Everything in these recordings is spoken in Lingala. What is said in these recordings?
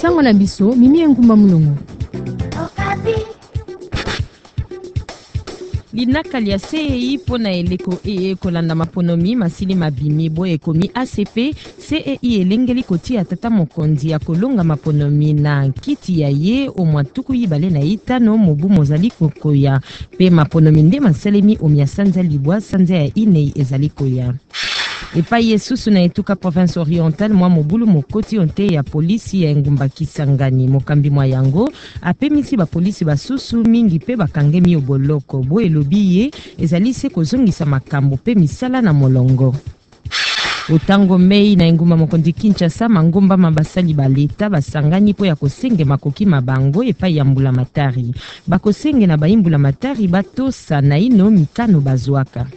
Sango na biso Mimi Ngumba Mulungu. Linakali ya CEI pona eleko kolanda maponomi masili mabimi bo ekomi ACP. CEI elengeli kotia tata mokonzi ya kolonga maponomi na kiti ya ye o mwatuku yibale na itano mobu mozali kokoya pe maponomi nde masalemi omia sanza libwa sanza ya inei ezali koya. Epai Yesusu na etuka province orientale mwa mobulu mokoti onte ya polisi ya Engumba Kisangani mokambi mwa yango apemisi ba polisi basusu mingi pe bakangemi oboloko bo elobi ye ezali se kozongisa makambo pe misala na molongo. Otango mei na Engumba mokonzi Kinshasa mangomba mabasali baleta basangani po ya kosenge makoki mabango epai ya mbula matari bakosenge na baimbula matari batosa na ino mikano bazwaka.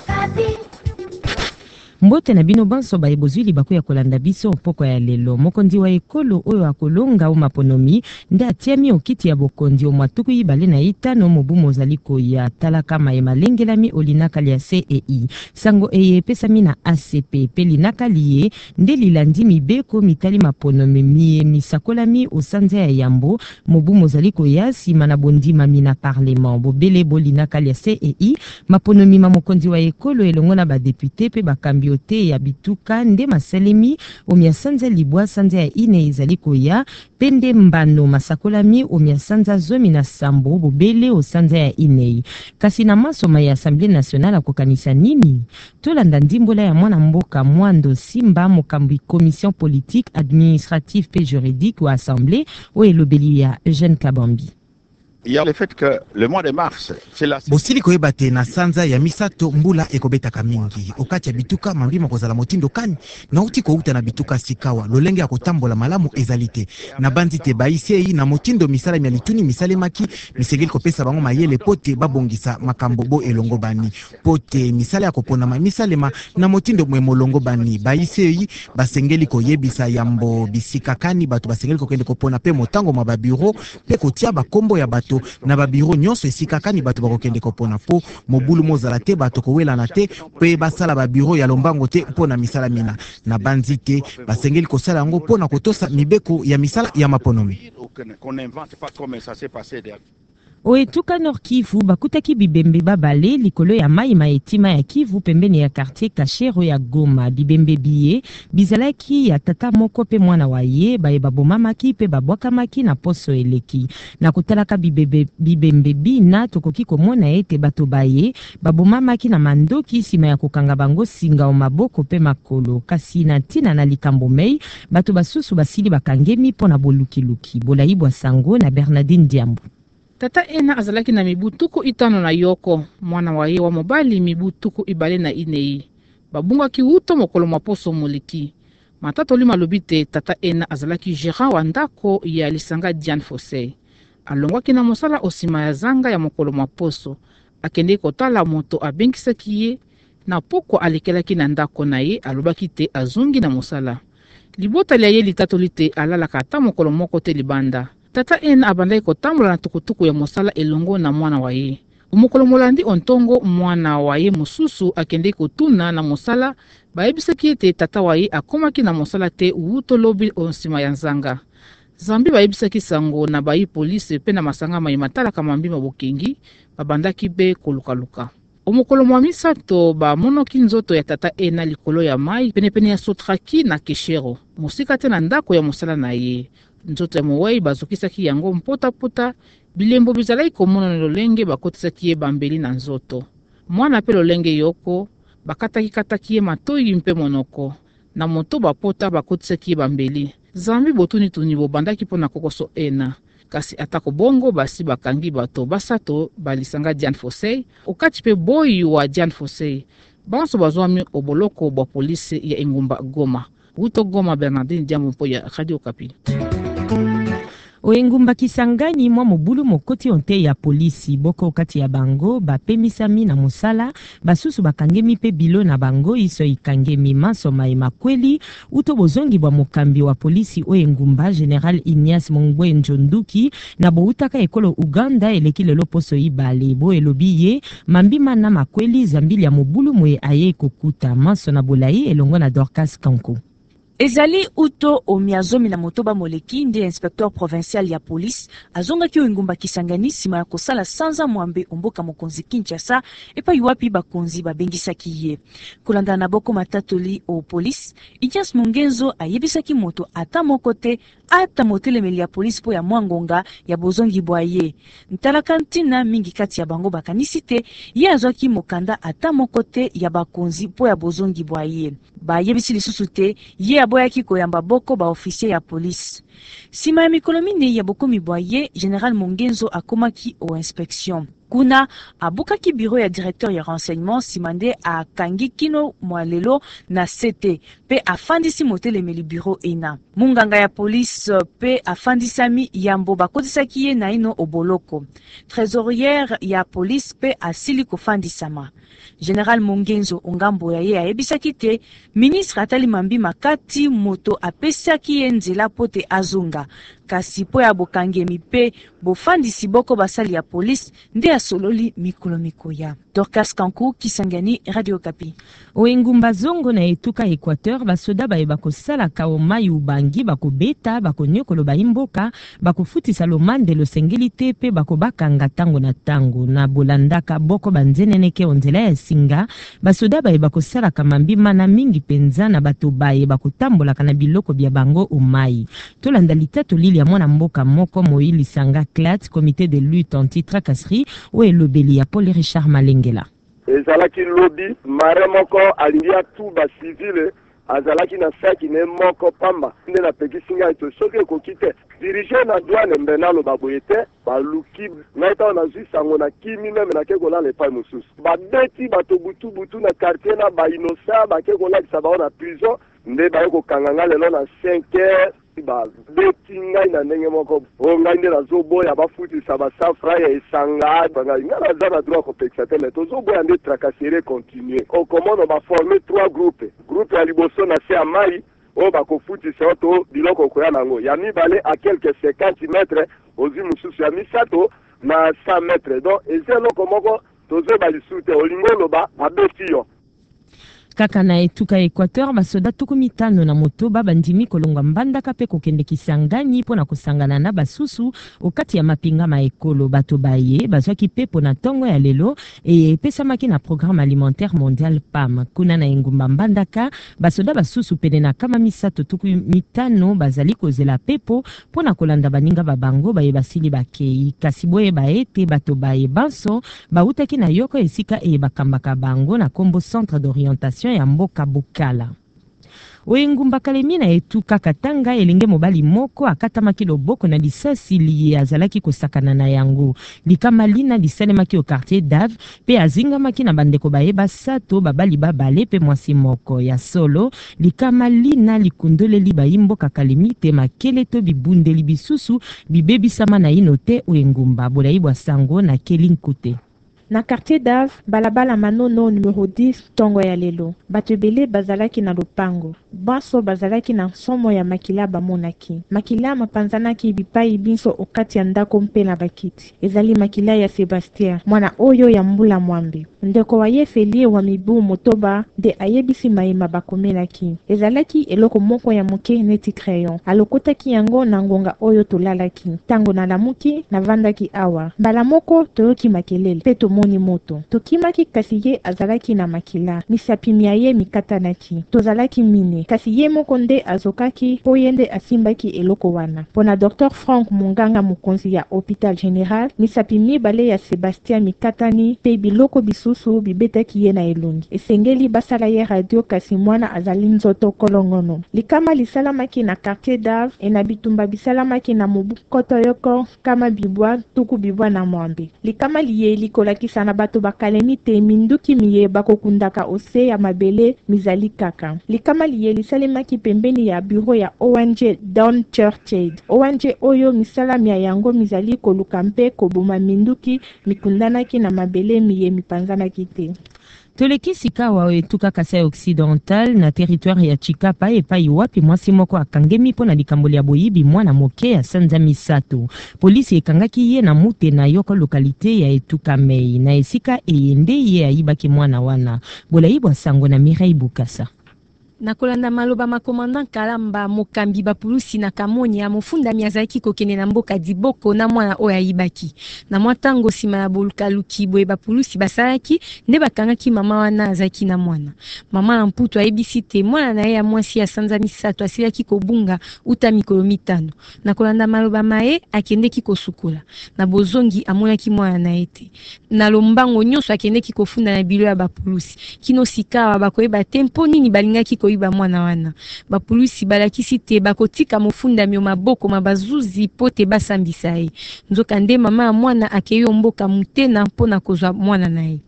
Mbote na bino banso ba ebozwili bako ya kolanda biso poko ya lelo. Mokonzi wa ekolo oyo akolonga o maponomi nde atiami okiti ya bokonzi o mwatuku yibale na itano mobu mozali koya talaka maema lengelami olinakali ya CEI. Sango eye pesami na ACP pe linakali ye nde lilandi mibeko mitali maponomi misakolami o sanza ya yambo mobu mozali koya sima na bondima mina parlement. Bobele bo linakali ya CEI maponomi ma mokonzi wa ekolo elongo na ba député pe bakambi ote ya bituka nde masalemi omia sanza libwa sanza ya ine ezali koya pende mbano masakolami omia sanza zomi na sambo bobele o sanza ya ine. Kasi na masoma ya Assemblée nationale akokanisa nini? Tolanda ndimbola ya mwana mboka Mwando Simba mokambi commission politique administrative pe juridique wa Assemblée o elobeli ya Eugène Kabambi. Il y a le fait que le mois de mars, c'est la... Bosili koyebate na sanza ya misato mbula ekobetaka mingi. Okati ya bituka mambima kozala motindo kani. Na uti kouta na bituka sikawa. Lolenge ya kotambola malamu ezalite. Na bandite baisei na motindo misala mialituni misale maki. Misegeli kopesa bango mayele pote babongisa makambo bo elongo bani. Pote misale ya kopona ma misale ma na motindo mwemolongo bani. Baisei basengeli koyebisa yambo bisika kani. Batu basengeli kokende kopona pe motango mababiro. Pe kotia bakombo ya batu. Na babiro nyonso esika kani bato bakokende kopona po mobulu mozala te bato kowela na te pe basala babiro ya lombango te pona misala mina na banzite basengeli kosala yango pona kotosa mibeko ya misala ya maponomi. Oetuka Nord Kivu bakutaki bibembe babale likolo ya mai maetima ya Kivu pembeni ya quartier Kashero ya Goma. Bibembe biye bizalaki ya tata moko pe mwana waye baye babomamaki pe babwakamaki na poso eleki. Na kutalaka bibembe bina tokoki komona ete bato baye babomamaki na mandoki sima ya kokanga bango singa o maboko pe makolo. Kasi na tina na likambo mei bato basusu basili bakangemi pona bolukiluki. Bolaibwa Sango na Bernardine Diambo. Tata ena azalaki na mibutuku itano na yoko, mwana wa ye wa mobali mibutuku ibale na inei. Babunga ki uto mokolo maposo moliki. Matato lima lobite tata ena azalaki gérant wa ndako ya lisanga Diane Fossey. Alongwaki na mosala osima ya zanga ya mokolo maposo. Akende kotala moto abengisaki ye na poko alekelaki na ndako na ye alobaki te azungi na mosala. Libota lia ye litatolite alalaka ata mokolo moko te libanda. Tata ena abandai kotambola na tukutuku ya mosala elongo na mwana wa ye. Umokolo molandi ontongo mwana wa ye mususu akende kotuna na mosala bayebisaki ete tata wa ye akomaki na mosala te uto lobi onsima ya nzanga. Zambi bayebisaki sango na bayi polisi pe na masanga mayimatala kamambima bokengi babandaki be kolukaluka. Umokolo mwa misato ba monoki nzoto ya tata ena likolo ya mai penepene ya Sotraki na Keshero. Musika te na ndako ya mosala na ye. Nzoto ya mowei bazokisaki yango mpota bilembo bizalaki komona na lolenge bakotisaki ye bambeli na nzoto. Mwana pe lolenge yoko bakataki ye matoyi mpe monoko. Na moto bapota bakotisaki ye bambeli. Zambi botuni bobandaki pona kokoso ena. Kasi atako bongo basi bakangi bato basato balisanga Diane Fossey. Okati pe boyi wa Diane Fossey. Banso bazwami oboloko bwa polisi ya Engumba Goma. Uto Goma Bernardine Diambo po ya Radio Okapi. Engumba Kisangani mwa mobulu mokoti onte ya polisi boko kati ya bango bapemisami na musala basusu bakangemi pe bilo na bango iso ikangemi masoma emakweli uto bozongi bwa mokambi wa polisi o Engumba General Ignace Mongwe Njonduki na boutaka ekolo Uganda eleki lelo poso ibale bo elobiye mambima na makweli zambili ya mobulu mwe aye kokuta maso na bolai elongo na Dorcas Kanko. Ezali uto omiazomi na motoba moleki ndi inspecteur provincial ya police azonga ki ngumba Kisangani sima ya kosala sanza mwambe omboka mokonzi Kinshasa epa yuapi bakonzi babengisaki ye. Kolanda na boko matatoli o police, Ignace Mungenzo ayebisaki moto ata mokote ata motelemeli ya police po ya mwangonga ya bozongi bwaye. Ntala kantina mingi kati ya bango bakanisite ye azwaki mokanda ata mokote ya bakonzi po ya bozongi bwaye. Ba yebisi lisusu te ye aboyaki koyamba boko ba officier ya police. Sima ya mikolo mine ya boko mibwaye, General Mungenzo akomaki o inspection. Kuna abukaki bureau ya directeur ya renseignement simande a kangi kino mwalelo na CT pe afandisi motelemeli bureau ena. Munganga ya police pe afandisami yambo bakotisaki ye na ino oboloko. Trésorière ya police pe asili kofandisama. General Mungenzo ongambo ya ye ayebisaki te ministre atali mambi makati moto apesaki ye nzela pote azonga. Kasi po ya bokangemi pe bofandisi boko basali ya police nde asololi mikolo mikoya. Dorcas Kankou, Kisangani, Radio Kapi. Oengumba zongo na etuka Equateur basoda baeba kosala kaomayi ubangi bakobeta bakonyokolo baimboka bakofutisa lomande losengeli te pe bakobakanga tango na tango na bolandaka boko banzeneneke onzela ya singa basoda baeba kosala kamambi mana mingi penza na bato baye bakotambolaka na biloko bya bango umayi. Tolanda litato lili ya mwana mboka moko Moïli Sanga Clat, comité de lutte anti-tracasserie ou elobeli ya Paul Richard Malengela. Ezalaki lobby mare moko alingia tu ba civile azalaki na saki ne moko pamba nde na pekisinga ito soki kokite diriger na douane mbenalo baboyete baluki naita na zisango na kimi meme na kekola le pa mususu babeti bato butu na quartier na ba inosa ba kekola kisaba na prison nde ba ko kanganga lelo na 5 heures ba beti ngai na ndenge moko ngai nde nazoboya bafutisa basafra ya esanga bangai ngala zana droit ko pekisa tele tozoboya nde tracasserie continuer okomono ba former 3 groupes groupe ya liboso na se amai o ba ko futisa oto biloko koya nango ya mibale a quelques 50 mètres ozi mususu ya misato na 100 mètres donc ezelo komoko tozoba lisute olingolo ba abeti yo. Kaka na etuka Equateur basoda tukumitano na motoba bandimi kolonga mbandaka pe kokende Kisangani pona kosangana na basusu okati ya mapinga maekolo bato baye bazwaki pepo na tongo ya lelo e pesamaki na programme alimentaire mondial PAM. Kuna na engumba mbandaka basoda basusu pene na kama misato tukumitano bazali kozela pepo pona kolanda baninga babango baye basili bakei kasi boye baete bato baye banso bautaki na yoko esika e bakambaka bango na kombo centre d'orientation ya mboka Bukala. Oengumba Kalemi na etuka Katanga elenge mobali moko akatamaki loboko na lisasi liye azalaki kosakana na yango. Likamalina lisalemaki au quartier d'Ave pe azingamaki na bandeko bayeba sato babali babale pe mwasi moko ya solo. Likamalina likundoleli baimboka Kalemi te makele to bibundeli bisusu bibebisama na inote oengumba bolaibwa sango na Kelinkute. Na quartier d'Ave, balabala manono numéro 10 tongo ya lelo. Batebele bazalaki na lopango. Baso bazalaki na somo ya makila bamonaki. Makila mapanzanaki bipai binso okati ya ndako mpe na bakiti. Ezali makila ya Sebastien, mwana oyo ya mbula mwambe. Ndeko wa ye felie wa mibu motoba de ayebisi maema bakomelaki. Ezalaki eloko moko ya moke neti crayon. Alokotaki yango na ngonga oyo tolalaki. Tango na lamuki na vandaki awa. Mbala moko toyoki makelele. Peto moni moto. Tokimaki kasi ye azalaki na makila. Misapimi ya ye mikatanaki. Tozalaki mine. Kasi ye moko nde azokaki po yende asimbaki eloko wana. Pona Dr. Frank Munganga mokonzi ya Hôpital Général, misapimi bale ya Sebastien mikatani pe biloko bisusu bibetaki ye na elongi. Esengeli basala ye radio kasi mwana azali nzoto kolongono. Likama lisalamaki na quartier d'Ave e na bitumba bisalamaki na mobukoto yoko kama bibwa tuku bibwa na mwambe. Likama liye likolaki sana bato bakalemi te minduki miye bakokundaka ose ya mabele mizali kaka. Likama liye lisalemaki pembeni ya bureau ya ONG Down Church Aid. ONG oyo misalami ya yango mizali koluka mpe koboma minduki mikundanaki na mabele miye mipanzanaki te. Toleki sikawa etuka Kasai Occidental na territoire ya Chikapa epai wapi mwasi moko akangemi pona likamboli ya boyibi mwana moke ya Sanza Misato. Polisi ekangaki ye na mute na yoko lokalite ya etuka Mei na esika eyende ye ayibaki mwana wana. Bolaibwa sango na Mirai Bukasa. Na kolanda maloba makomandant Kalamba mokambi bapulusi na Kamonia mofundami azalaki kokende na mboka Diboko na mwana oyo ayibaki. Na mwatango sima ya bolukaluki boye bapulusi basalaki nde bakangaki mama wana azalaki na mwana. Mama na mputu ayebisi te mwana na ye ya mwasi ya sanza misato asilaki kobunga uta mikolo 5. Na kolanda maloba mae akendeki kosukola. Na bozongi amonaki mwana na ete. Na lombango nyonso akendeki kofunda na bilo ya bapulusi. Kino sikawa bakoyeba tempo nini balingaki koyiba mwana wana. Bapulusi balakisi te bakotika mofundami yo maboko mabazuzi pote basambisa ye. Nzoka nde mama ya mwana akeyo mboka mutena mpona kozwa mwana na ye.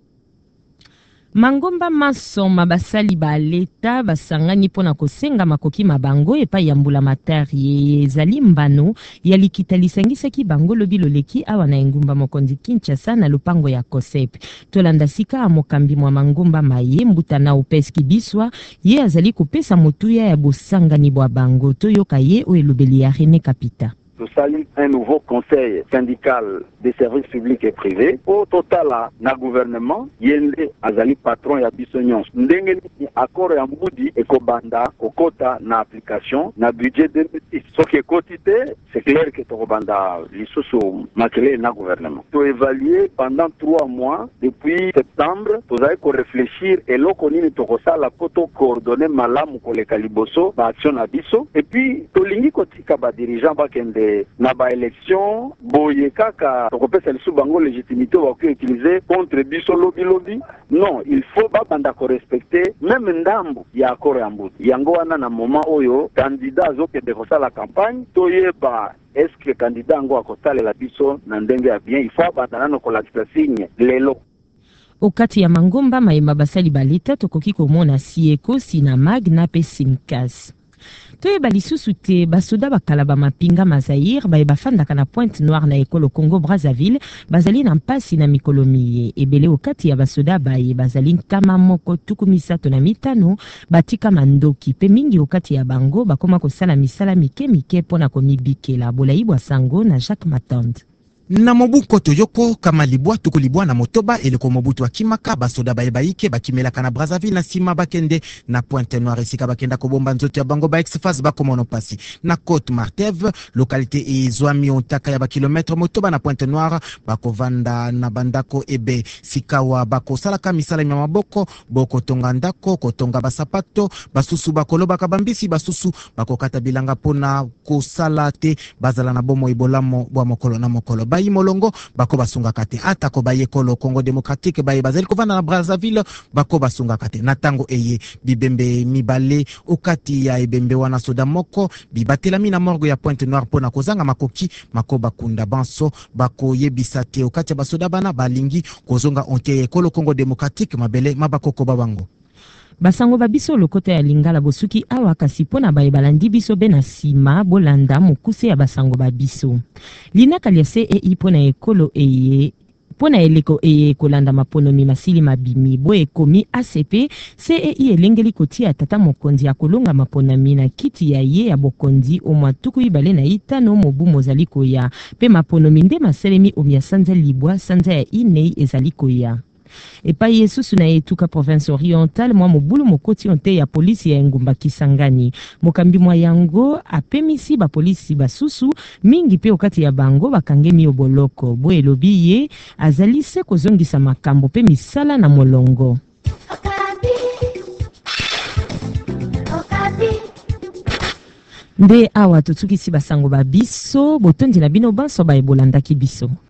Mangomba masoma basali ba leta basangani pona kosenga makoki mabango epai ya mbula matari ezali mbano ya likita lisangisaki bango lobi loleki awa na engumba mokonzi Kinshasa na lupango ya COSEP. Tolanda sika amokambi mwa Mangomba maye mbuta na upeski biswa ye azali kopesa motuya ya bosangani bwa bango toyoka ye o elobeli ya René Kapita. Nous saluons un nouveau conseil syndical des services publics et privés. Au total, na gouvernement, yende azali patron ya bisonyons. Ndenge ni accord ya mbudi ekobanda kokota na application na budget 2006. Ce qui est quotité, c'est clair que tokobanda lisusu makele na gouvernement. To évaluer pendant 3 mois depuis septembre, tozali ko réfléchir et loko nini tokosala poto coordonner malamu koleka liboso ba action na biso et puis tolingi kotika ba dirigeant bakende na ba élection boye kaka tokopesa lisu bango légitimité wa ko utiliser contre biso lobby. Non, il faut ba banda ko respecter même ndambo ya accord ya mbuti. Yango wana na moment oyo candidat azokende kosala campagne toyeba est-ce que candidat ngo akotalela biso na ndenge ya bien. Il faut banda nano kolakisa signe lelo. Okati ya Mangomba mayema basali baleta tokoki komona sieko sinamag na pe simkas. Toyeba lisusu te basoda bakalaba mapinga mazair baye bafandaka na Pointe Noire na ekolo Congo Brazzaville bazali na mpasi na mikolo miye ebele okati ya basoda baye bazali nkama moko tuku 35 batika mandoki pe mingi okati ya bango bakoma kosala misala mike mike pona komibikela bolaibwa sango na Jacques Matande. Na mobuko toyoko kama libwa tukulibwa na motoba eleko mobutu wa kimaka basoda bayebaike bakimelaka na Brazzaville na sima bakende na Pointe Noire esika bakenda kobomba nzoto ya bango ba ex-face bakomono pasi na Côte Marteve localité ezwami ontaka ya bakilometre motoba na Pointe Noire bakovanda na bandako ebe sikawa bakosalaka misala ya maboko boko tonga ndako kotonga basapato basusu bakoloba kabambisi basusu bakokata bilanga pona kosala te bazala na bomo ibolamo bwa mokolo na mokolo bayi molongo bako basunga kate atako baye kolo Congo démocratique baye bazali kovanda na Brazzaville bako basunga kate na tango eye bibembe mibale okati ya ebembe wana soda moko bibatelami na morgue ya Pointe Noire pona kozanga makoki makoba kunda banso bako yebisa te okati ya basoda bana balingi kozonga onte kolo Congo démocratique mabele mabakoko babango. Basango babiso lokota ya lingala bosuki awa kasi pona baye balandi biso bena sima bolanda mokuse ya basango babiso. Lina kaliase pona ekolo pona eleko kolanda maponomi masili mabimi bo ekomi ACP CEI elengeli kotia tata mokonzi ya kolonga maponami na kiti ya ye ya bokonzi o mwatuku ibale na itano mobu mozaliko ya pe maponomi nde maselemi omia sanza libwa sanza ya inei ezaliko ya. Epa yesusu na etuka province orientale mwa mobulu mokoti onte ya polisi ya engumba Kisangani. Mokambi mwa yango apemisi ba polisi basusu mingi pe okati ya bango bakangemi oboloko. Bo elobi ye azalise kozongisa makambo pe misala na molongo. Nde awa tutukisi basango babiso botondi na bino banso ba ebolandaki biso.